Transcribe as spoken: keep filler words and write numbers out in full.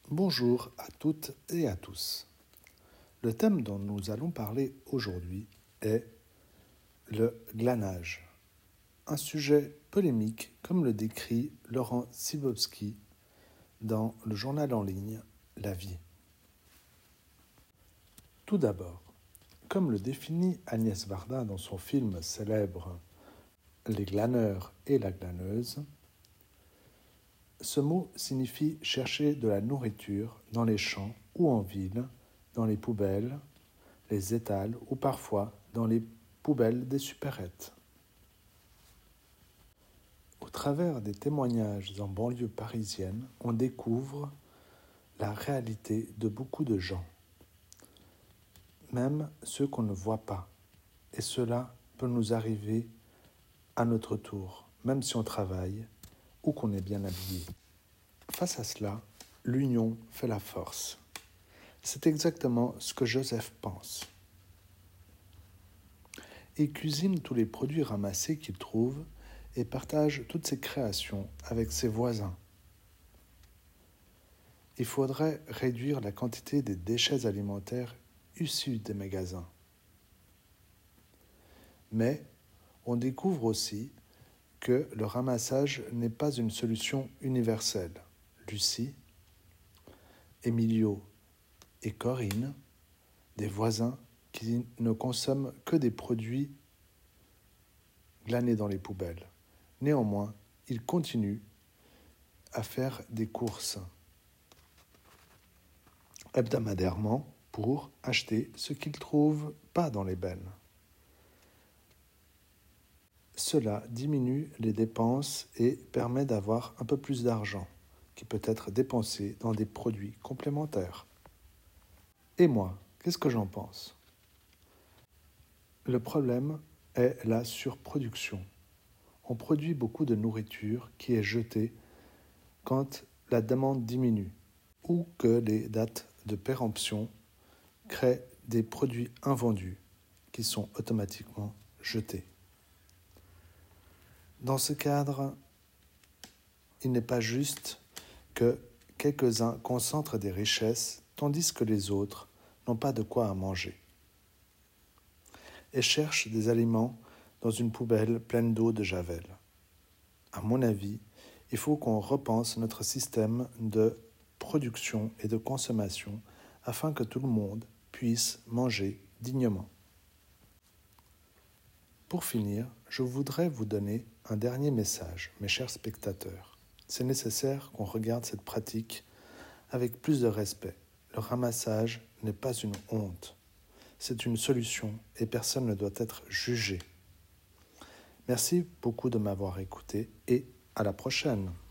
Bonjour à toutes et à tous. Le thème dont nous allons parler aujourd'hui est le glanage, un sujet polémique comme le décrit Laurent Sibowski dans le journal en ligne La Vie. Tout d'abord, comme le définit Agnès Varda dans son film célèbre Les glaneurs et la glaneuse, ce mot signifie chercher de la nourriture dans les champs ou en ville, dans les poubelles, les étals ou parfois dans les poubelles des supérettes. Au travers des témoignages en banlieue parisienne, on découvre la réalité de beaucoup de gens, même ceux qu'on ne voit pas. Et cela peut nous arriver à notre tour, même si on travaille ou qu'on est bien habillé. Face à cela, l'union fait la force. C'est exactement ce que Joseph pense. Il cuisine tous les produits ramassés qu'il trouve et partage toutes ses créations avec ses voisins. Il faudrait réduire la quantité des déchets alimentaires issus des magasins. Mais on découvre aussi que le ramassage n'est pas une solution universelle. Lucie, Emilio et Corinne, des voisins qui ne consomment que des produits glanés dans les poubelles. Néanmoins, ils continuent à faire des courses hebdomadairement pour acheter ce qu'ils ne trouvent pas dans les bennes. Cela diminue les dépenses et permet d'avoir un peu plus d'argent qui peut être dépensé dans des produits complémentaires. Et moi, qu'est-ce que j'en pense ? Le problème est la surproduction. On produit beaucoup de nourriture qui est jetée quand la demande diminue ou que les dates de péremption créent des produits invendus qui sont automatiquement jetés. Dans ce cadre, il n'est pas juste que quelques-uns concentrent des richesses tandis que les autres n'ont pas de quoi à manger et cherchent des aliments dans une poubelle pleine d'eau de javel. À mon avis, il faut qu'on repense notre système de production et de consommation afin que tout le monde puisse manger dignement. Pour finir, je voudrais vous donner un dernier message, mes chers spectateurs. C'est nécessaire qu'on regarde cette pratique avec plus de respect. Le ramassage n'est pas une honte. C'est une solution et personne ne doit être jugé. Merci beaucoup de m'avoir écouté et à la prochaine.